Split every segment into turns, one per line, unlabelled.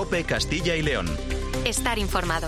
COPE Castilla y León.
Estar informado.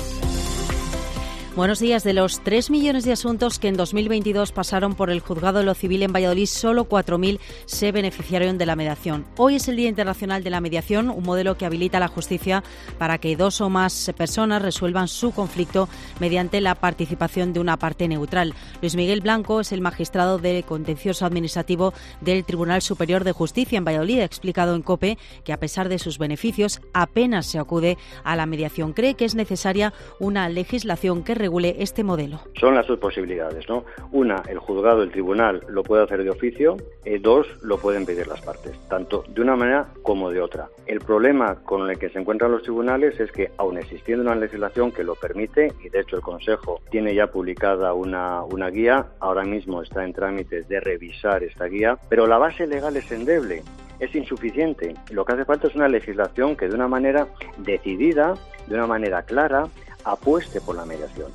Buenos días. De los 3 millones de asuntos que en 2022 pasaron por el Juzgado de lo Civil en Valladolid, solo 4.000 se beneficiaron de la mediación. Hoy es el Día Internacional de la Mediación, un modelo que habilita la justicia para que 2 o más personas resuelvan su conflicto mediante la participación de una parte neutral. Luis Miguel Blanco es el magistrado de contencioso administrativo del Tribunal Superior de Justicia en Valladolid. Ha explicado en COPE que, a pesar de sus beneficios, apenas se acude a la mediación. Cree que es necesaria una legislación que regule este modelo.
Son las 2 posibilidades, ¿no? Una, el juzgado, el tribunal, lo puede hacer de oficio. 2, lo pueden pedir las partes, tanto de una manera como de otra. El problema con el que se encuentran los tribunales es que, aun existiendo una legislación que lo permite, y de hecho el Consejo tiene ya publicada una guía, ahora mismo está en trámites de revisar esta guía, pero la base legal es endeble. Es insuficiente. Lo que hace falta es una legislación que de una manera decidida, de una manera clara, apueste por la mediación.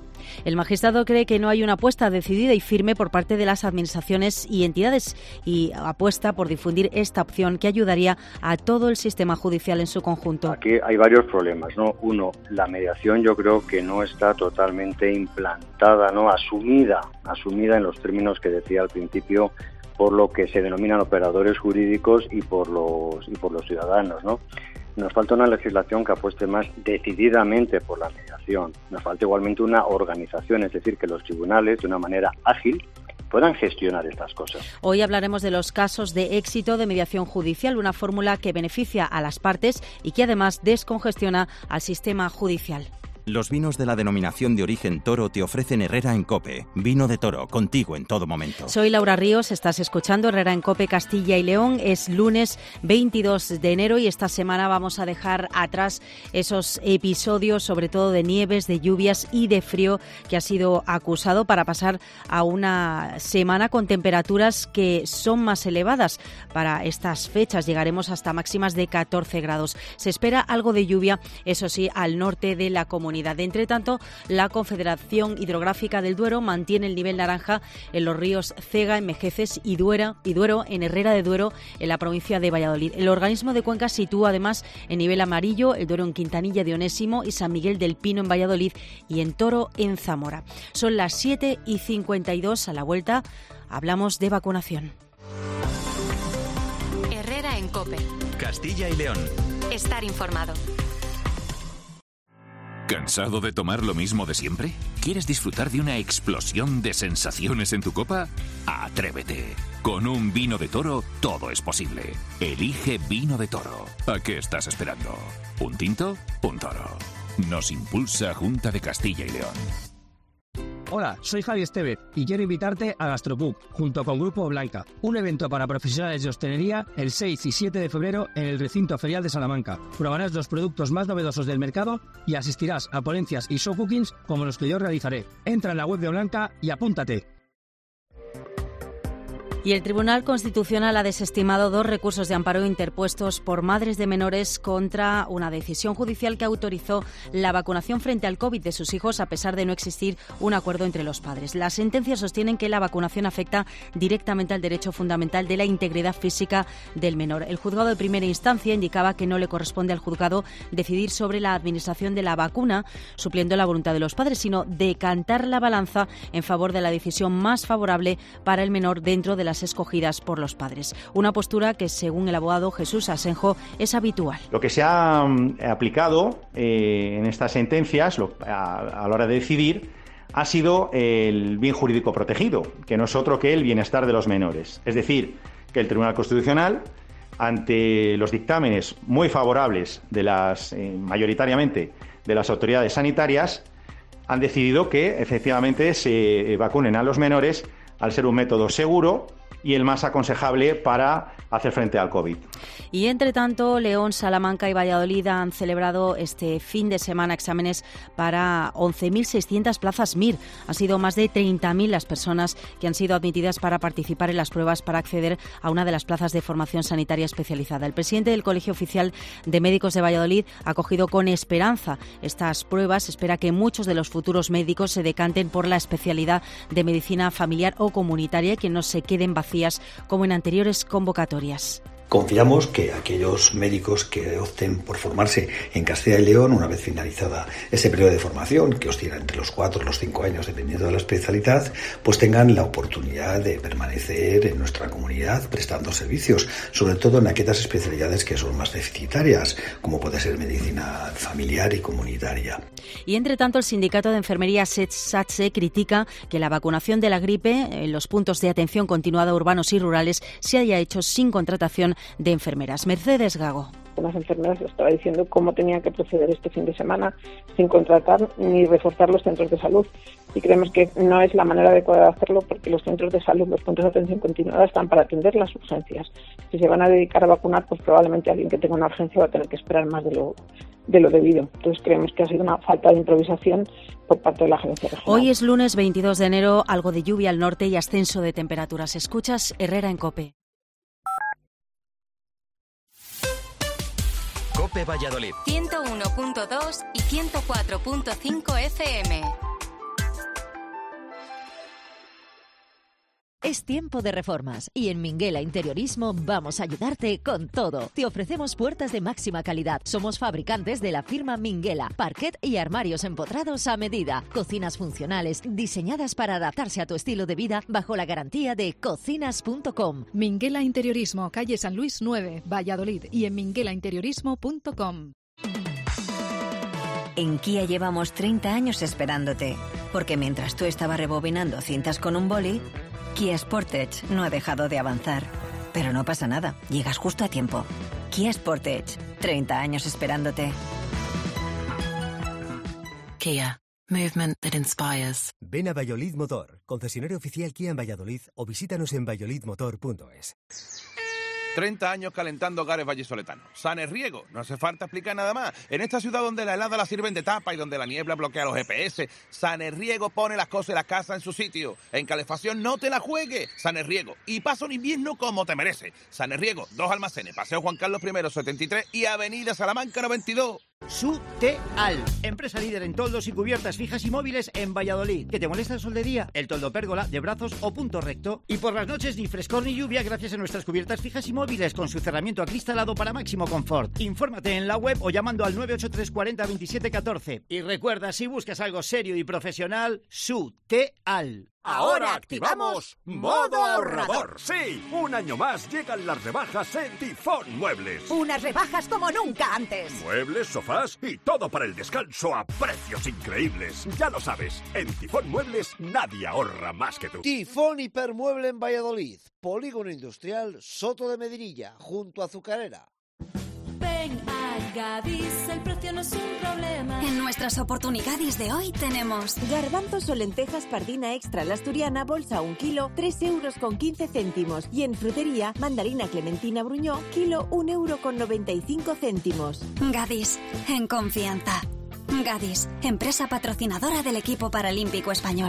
El magistrado cree que no hay una apuesta decidida y firme por parte de las administraciones y entidades y apuesta por difundir esta opción que ayudaría a todo el sistema judicial en su conjunto.
Aquí hay varios problemas, ¿no? Uno, la mediación yo creo que no está totalmente implantada, ¿no? Asumida en los términos que decía al principio, por lo que se denominan operadores jurídicos y por los ciudadanos, ¿no? Nos falta una legislación que apueste más decididamente por la mediación. Nos falta igualmente una organización, es decir, que los tribunales, de una manera ágil, puedan gestionar estas cosas.
Hoy hablaremos de los casos de éxito de mediación judicial, una fórmula que beneficia a las partes y que además descongestiona al sistema judicial.
Los vinos de la denominación de origen Toro te ofrecen Herrera en COPE. Vino de Toro, contigo en todo momento.
Soy Laura Ríos, estás escuchando Herrera en COPE Castilla y León. Es lunes 22 de enero y esta semana vamos a dejar atrás esos episodios, sobre todo de nieves, de lluvias y de frío que ha sido acusado, para pasar a una semana con temperaturas que son más elevadas. Para estas fechas llegaremos hasta máximas de 14 grados. Se espera algo de lluvia, eso sí, al norte de la comunidad. Entre tanto, la Confederación Hidrográfica del Duero mantiene el nivel naranja en los ríos Cega, en Mejeces y Duero, en Herrera de Duero, en la provincia de Valladolid. El organismo de Cuenca sitúa además en nivel amarillo el Duero en Quintanilla de Onésimo y San Miguel del Pino en Valladolid y en Toro en Zamora. Son las 7:52. A la vuelta hablamos de vacunación.
Herrera en COPE.
Castilla y León.
Estar informado.
¿Cansado de tomar lo mismo de siempre? ¿Quieres disfrutar de una explosión de sensaciones en tu copa? ¡Atrévete! Con un vino de Toro todo es posible. Elige Vino de Toro. ¿A qué estás esperando? ¿Un tinto? Un toro. Nos impulsa Junta de Castilla y León.
Hola, soy Javi Estevez y quiero invitarte a Gastropub, junto con Grupo Blanca, un evento para profesionales de hostelería el 6 y 7 de febrero en el recinto ferial de Salamanca. Probarás los productos más novedosos del mercado y asistirás a ponencias y show cookings como los que yo realizaré. Entra en la web de Blanca y apúntate.
Y el Tribunal Constitucional ha desestimado 2 recursos de amparo interpuestos por madres de menores contra una decisión judicial que autorizó la vacunación frente al COVID de sus hijos, a pesar de no existir un acuerdo entre los padres. Las sentencias sostienen que la vacunación afecta directamente al derecho fundamental de la integridad física del menor. El juzgado de primera instancia indicaba que no le corresponde al juzgado decidir sobre la administración de la vacuna, supliendo la voluntad de los padres, sino decantar la balanza en favor de la decisión más favorable para el menor dentro de las escogidas por los padres. Una postura que, según el abogado Jesús Asenjo, es habitual.
Lo que se ha aplicado en estas sentencias a la hora de decidir ha sido el bien jurídico protegido, que no es otro que el bienestar de los menores. Es decir, que el Tribunal Constitucional, ante los dictámenes muy favorables mayoritariamente de las autoridades sanitarias, han decidido que efectivamente se vacunen a los menores al ser un método seguro y el más aconsejable para hacer frente al COVID.
Y entre tanto, León, Salamanca y Valladolid han celebrado este fin de semana exámenes para 11.600 plazas MIR. Han sido más de 30.000 las personas que han sido admitidas para participar en las pruebas para acceder a una de las plazas de formación sanitaria especializada. El presidente del Colegio Oficial de Médicos de Valladolid ha acogido con esperanza estas pruebas. Espera que muchos de los futuros médicos se decanten por la especialidad de medicina familiar o comunitaria y que no se queden vacías como en anteriores convocatorias.
Confiamos que aquellos médicos que opten por formarse en Castilla y León, una vez finalizada ese periodo de formación, que oscila entre los 4 y los 5 años dependiendo de la especialidad, pues tengan la oportunidad de permanecer en nuestra comunidad prestando servicios, sobre todo en aquellas especialidades que son más deficitarias, como puede ser medicina familiar y comunitaria.
Y entre tanto, el sindicato de enfermería SATSE critica que la vacunación de la gripe en los puntos de atención continuada urbanos y rurales se haya hecho sin contratación de enfermeras. Mercedes Gago.
Las enfermeras estaba diciendo cómo tenía que proceder este fin de semana sin contratar ni reforzar los centros de salud. Y creemos que no es la manera adecuada de hacerlo porque los centros de salud, los puntos de atención continuada están para atender las urgencias. Si se van a dedicar a vacunar, pues probablemente alguien que tenga una urgencia va a tener que esperar más de lo debido. Entonces creemos que ha sido una falta de improvisación por parte de la Agencia Regional.
Hoy es lunes 22 de enero, algo de lluvia al norte y ascenso de temperaturas. Escuchas Herrera en COPE.
COPE Valladolid
101.2 y 104.5 FM.
Es tiempo de reformas y en Minguela Interiorismo vamos a ayudarte con todo. Te ofrecemos puertas de máxima calidad. Somos fabricantes de la firma Minguela, parquet y armarios empotrados a medida. Cocinas funcionales diseñadas para adaptarse a tu estilo de vida bajo la garantía de cocinas.com.
Minguela Interiorismo, calle San Luis 9, Valladolid y en minguelainteriorismo.com.
En Kia llevamos 30 años esperándote, porque mientras tú estabas rebobinando cintas con un boli, Kia Sportage no ha dejado de avanzar. Pero no pasa nada, llegas justo a tiempo. Kia Sportage, 30 años esperándote.
Kia, movement that inspires.
Ven a Valladolid Motor, concesionario oficial Kia en Valladolid, o visítanos en valladolidmotor.es.
30 años calentando hogares vallisoletanos. Sanerriego, no hace falta explicar nada más. En esta ciudad donde la helada la sirven de tapa y donde la niebla bloquea los GPS, Sanerriego pone las cosas y la casa en su sitio. En calefacción no te la juegues. Sanerriego. Y pasa un invierno como te merece. Sanerriego, 2 almacenes, Paseo Juan Carlos I, 73 y Avenida Salamanca, 92.
Suteal, empresa líder en toldos y cubiertas fijas y móviles en Valladolid. ¿Que te molesta el sol de día? El toldo pérgola, de brazos o punto recto. Y por las noches ni frescor ni lluvia gracias a nuestras cubiertas fijas y móviles con su cerramiento acristalado para máximo confort. Infórmate en la web o llamando al 983 40 27 14. Y recuerda, si buscas algo serio y profesional, Suteal.
Ahora activamos Modo Ahorrador. Sí, un año más llegan las rebajas en Tifón Muebles.
Unas rebajas como nunca antes.
Muebles, sofás y todo para el descanso a precios increíbles. Ya lo sabes, en Tifón Muebles nadie ahorra más que tú.
Tifón Hipermueble en Valladolid. Polígono Industrial Soto de Medinilla, junto a Azucarera.
Ven a Gadis, el precio no es un problema.
En nuestras oportunidades de hoy tenemos
garbanzos o lentejas pardina extra la asturiana, bolsa 1 kilo, 3,15 €. Y en frutería, mandarina clementina Bruñó, kilo, 1,95 €.
Gadis, en confianza. Gadis, empresa patrocinadora del equipo paralímpico español.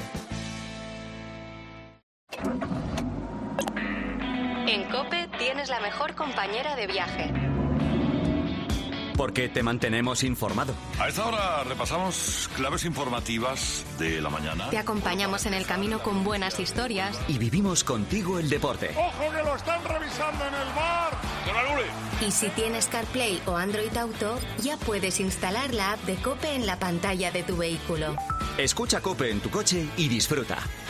En COPE tienes la mejor compañera de viaje.
Porque te mantenemos informado.
A esta hora repasamos claves informativas de la mañana.
Te acompañamos en el camino con buenas historias.
Y vivimos contigo el deporte.
¡Ojo que lo están revisando en el bar!
Y si tienes CarPlay o Android Auto, ya puedes instalar la app de COPE en la pantalla de tu vehículo.
Escucha COPE en tu coche y disfruta.